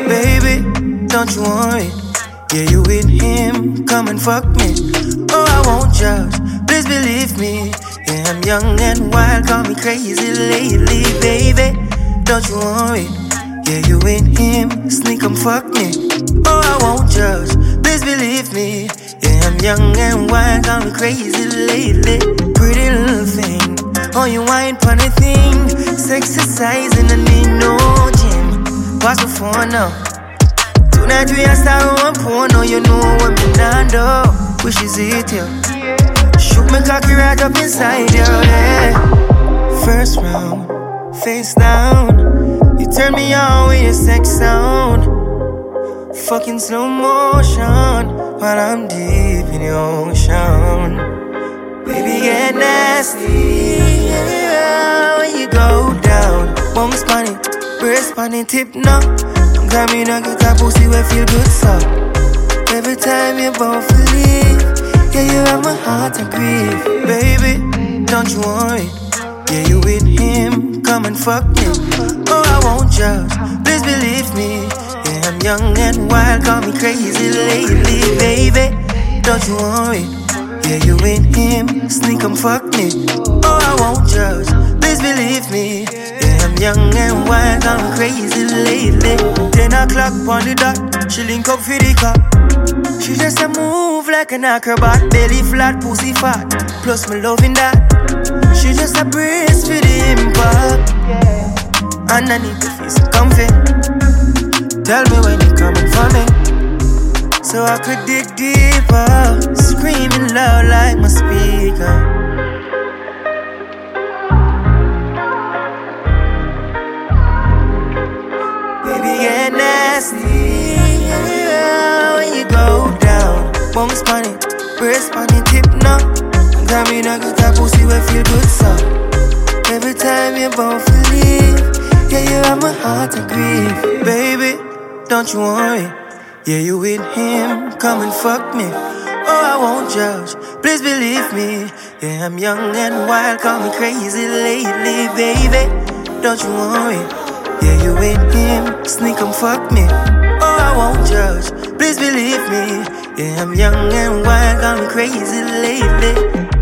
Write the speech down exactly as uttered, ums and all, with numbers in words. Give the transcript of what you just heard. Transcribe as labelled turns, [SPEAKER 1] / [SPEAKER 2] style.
[SPEAKER 1] Baby, don't you worry. Yeah, you with him, come and fuck me. Oh, I won't judge, please believe me. Yeah, I'm young and wild, call me crazy lately, baby. Don't you worry. Yeah, you with him, sneak and fuck me. Oh, I won't judge, please believe me. Yeah, I'm young and wild, call me crazy lately. Pretty little thing, oh, you wine funny thing. Exercising, I need no gym. Pass the phone now. Tonight we are starting one porno, you know what me not do. Wish is it, yeah. Shoot me cocky right up inside, yeah. First round, face down. You turn me on with your sex sound. Fucking slow motion while I'm deep in the ocean. Baby, get nasty, yeah, when you go down. Bounce on it, breast on it, tip now. Got me not get that pussy where feel good, so every time you both leave, yeah, you have my heart to grieve. Baby, don't you worry. Yeah, you with him, come and fuck me. Oh, I won't judge, please believe me. Yeah, I'm young and wild, call me crazy lately, baby. Don't you worry. Yeah, you with him, sneak and fuck me. Oh, I won't judge, please believe me. Yeah, I'm young and wild, I'm crazy lately. Ten o'clock on the dot, she link up for the cop. She just a move like an acrobat. Belly flat, pussy fat, plus me loving that. She just a brace for the impact. Underneath the face, comfy. Tell me when you coming for me, so I could dig deeper, screaming loud like my speaker. Baby, get nasty, yeah, when you go down. Bounce on it, breast on it, tip now. Got me not get that pussy where feel good, so every time you both leave, yeah, you have my heart to grieve. Baby, don't you worry. Yeah, you with him, come and fuck me. Oh, I won't judge, please believe me. Yeah, I'm young and wild, call me crazy lately, baby. Don't you worry. Yeah, you with him, sneak and fuck me. Oh, I won't judge, please believe me. Yeah, I'm young and wild, call me crazy lately.